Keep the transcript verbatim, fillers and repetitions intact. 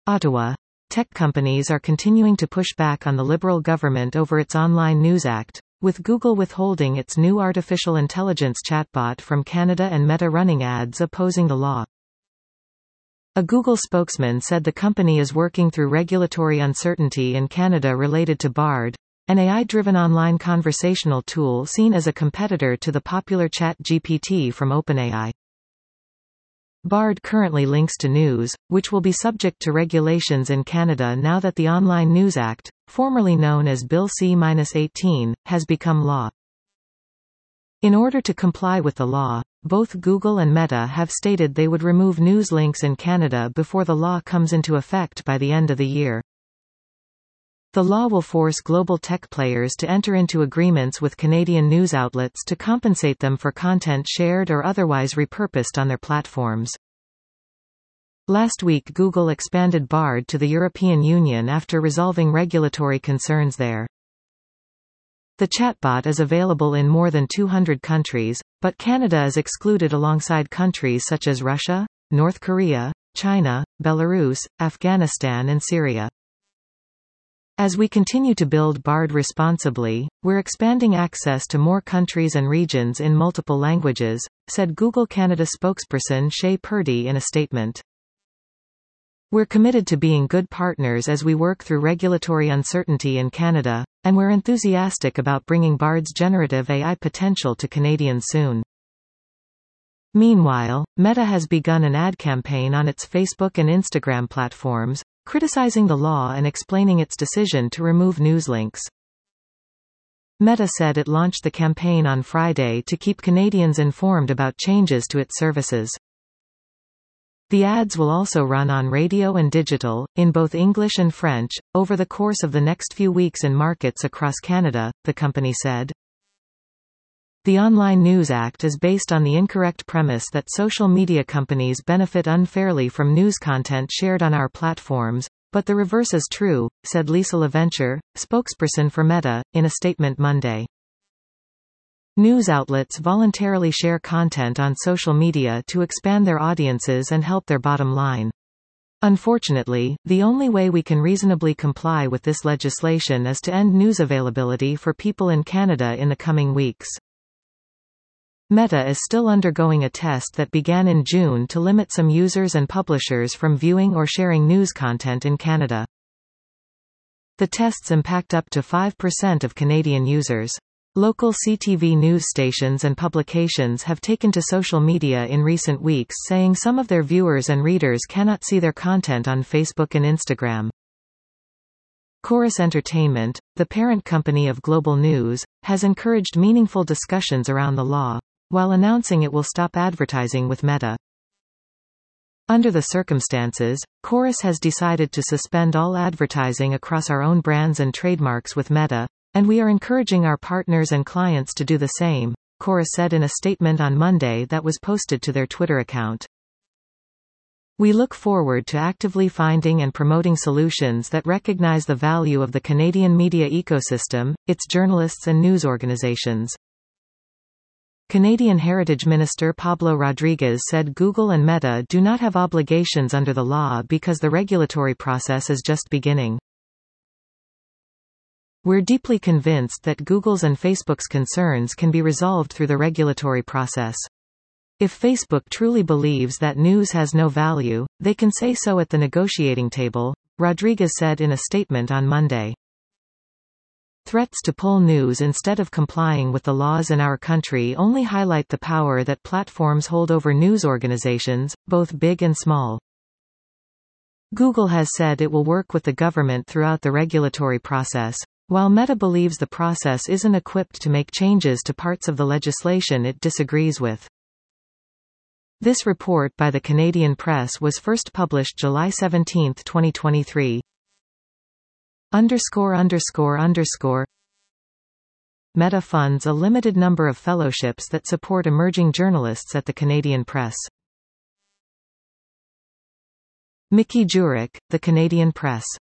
Ottawa. Tech companies are continuing to push back on the Liberal government over its Online News Act, with Google withholding its new artificial intelligence chatbot from Canada and Meta running ads opposing the law. A Google spokesman said the company is working through regulatory uncertainty in Canada related to Bard, an A I-driven online conversational tool seen as a competitor to the popular ChatGPT from OpenAI. Bard currently links to news, which will be subject to regulations in Canada now that the Online News Act, formerly known as Bill C eighteen, has become law. In order to comply with the law, both Google and Meta have stated they would remove news links in Canada before the law comes into effect by the end of the year. The law will force global tech players to enter into agreements with Canadian news outlets to compensate them for content shared or otherwise repurposed on their platforms. Last week Google expanded Bard to the European Union after resolving regulatory concerns there. The chatbot is available in more than two hundred countries, but Canada is excluded alongside countries such as Russia, North Korea, China, Belarus, Afghanistan and Syria. As we continue to build Bard responsibly, we're expanding access to more countries and regions in multiple languages, said Google Canada spokesperson Shay Purdy in a statement. We're committed to being good partners as we work through regulatory uncertainty in Canada, and we're enthusiastic about bringing Bard's generative A I potential to Canadians soon. Meanwhile, Meta has begun an ad campaign on its Facebook and Instagram platforms, criticizing the law and explaining its decision to remove news links. Meta said it launched the campaign on Friday to keep Canadians informed about changes to its services. The ads will also run on radio and digital, in both English and French, over the course of the next few weeks in markets across Canada, the company said. The Online News Act is based on the incorrect premise that social media companies benefit unfairly from news content shared on our platforms, but the reverse is true, said Lisa LaVenture, spokesperson for Meta, in a statement Monday. News outlets voluntarily share content on social media to expand their audiences and help their bottom line. Unfortunately, the only way we can reasonably comply with this legislation is to end news availability for people in Canada in the coming weeks. Meta is still undergoing a test that began in June to limit some users and publishers from viewing or sharing news content in Canada. The tests impact up to five percent of Canadian users. Local C T V news stations and publications have taken to social media in recent weeks saying some of their viewers and readers cannot see their content on Facebook and Instagram. Chorus Entertainment, the parent company of Global News, has encouraged meaningful discussions around the law, while announcing it will stop advertising with Meta. Under the circumstances, Chorus has decided to suspend all advertising across our own brands and trademarks with Meta, and we are encouraging our partners and clients to do the same, Chorus said in a statement on Monday that was posted to their Twitter account. We look forward to actively finding and promoting solutions that recognize the value of the Canadian media ecosystem, its journalists and news organizations. Canadian Heritage Minister Pablo Rodriguez said Google and Meta do not have obligations under the law because the regulatory process is just beginning. We're deeply convinced that Google's and Facebook's concerns can be resolved through the regulatory process. If Facebook truly believes that news has no value, they can say so at the negotiating table, Rodriguez said in a statement on Monday. Threats to pull news instead of complying with the laws in our country only highlight the power that platforms hold over news organizations, both big and small. Google has said it will work with the government throughout the regulatory process, while Meta believes the process isn't equipped to make changes to parts of the legislation it disagrees with. This report by the Canadian Press was first published July seventeenth, twenty twenty-three. Underscore underscore underscore Meta funds a limited number of fellowships that support emerging journalists at the Canadian Press. Mickey Jurek, The Canadian Press.